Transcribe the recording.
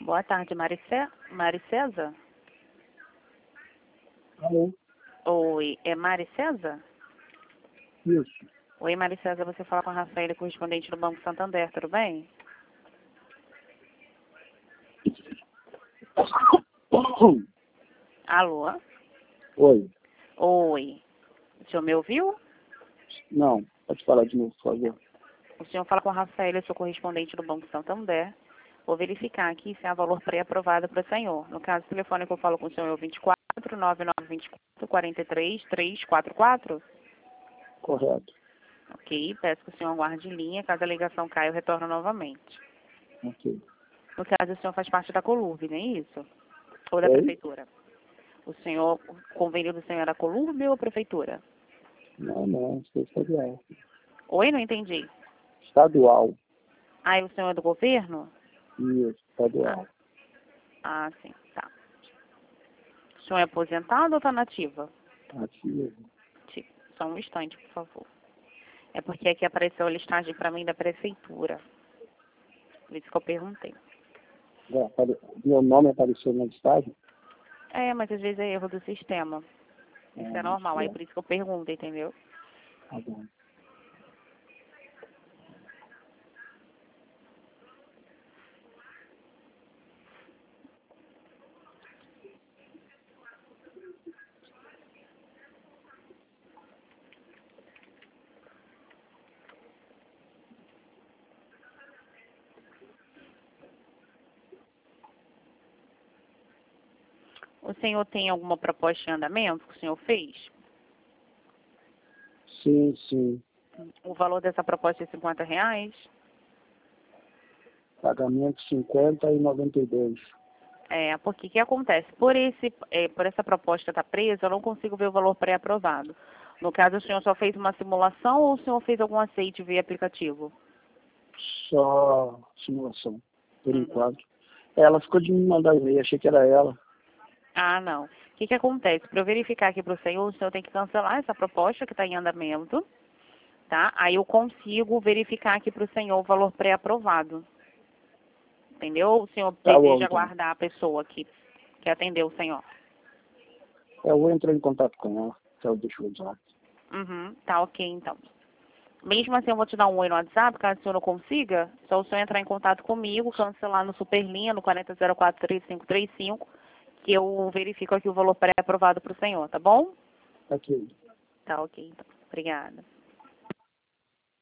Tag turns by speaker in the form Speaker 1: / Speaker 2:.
Speaker 1: Boa tarde, Mari César?
Speaker 2: Alô?
Speaker 1: Oi, é Mari César?
Speaker 2: Isso.
Speaker 1: Oi, Mari César, você fala com a Rafaela, correspondente do Banco Santander, tudo bem? Alô?
Speaker 2: Oi.
Speaker 1: Oi. O senhor me ouviu?
Speaker 2: Não, pode falar de novo, por favor.
Speaker 1: O senhor fala com a Rafaela, eu sou correspondente do Banco Santander. Vou verificar aqui se há valor pré-aprovado para o senhor. No caso, o telefone que eu falo com o senhor é o 24-9924-43344.
Speaker 2: Correto.
Speaker 1: Ok, peço que o senhor aguarde em linha. Caso a ligação caia, eu retorno novamente.
Speaker 2: Ok.
Speaker 1: No caso, o senhor faz parte da Colurb, não é isso? Ou da
Speaker 2: Oi?
Speaker 1: prefeitura? O convênio do senhor é da Colurb ou prefeitura?
Speaker 2: Não, isso é estadual.
Speaker 1: Oi, não entendi.
Speaker 2: Estadual.
Speaker 1: Ah, e o senhor é do governo?
Speaker 2: Isso, estadual.
Speaker 1: Ah, sim, tá. O senhor é aposentado ou está nativa?
Speaker 2: Ativo.
Speaker 1: Sim. Só um instante, por favor. É porque aqui apareceu a listagem para mim da prefeitura. Por isso que eu perguntei.
Speaker 2: Meu nome apareceu na listagem?
Speaker 1: É, mas às vezes é erro do sistema. Isso é normal, aí por isso que eu pergunto, entendeu?
Speaker 2: Tá bom.
Speaker 1: O senhor tem alguma proposta em andamento que o senhor fez?
Speaker 2: Sim.
Speaker 1: O valor dessa proposta é R$ 50?
Speaker 2: Pagamento 50 e 92.
Speaker 1: É, porque o que acontece? Por essa proposta estar presa, eu não consigo ver o valor pré-aprovado. No caso, o senhor só fez uma simulação ou o senhor fez algum aceite via aplicativo?
Speaker 2: Só simulação, por enquanto. Ela ficou de me mandar e-mail, achei que era ela.
Speaker 1: Ah, não. O que acontece? Para eu verificar aqui para o senhor tem que cancelar essa proposta que está em andamento, tá? Aí eu consigo verificar aqui para o senhor o valor pré-aprovado. Entendeu? Ou o senhor
Speaker 2: Tá bom,
Speaker 1: deseja
Speaker 2: então.
Speaker 1: aguardar a pessoa que atendeu o senhor?
Speaker 2: Eu vou entrar em contato com ela, então deixa o WhatsApp.
Speaker 1: Uhum, tá ok, então. Mesmo assim, eu vou te dar um oi no WhatsApp, caso o senhor não consiga, só o senhor entrar em contato comigo, cancelar no Superlinha, no 40043535, que eu verifico aqui o valor pré-aprovado para o senhor, tá bom?
Speaker 2: Ok.
Speaker 1: Tá ok, então. Obrigada.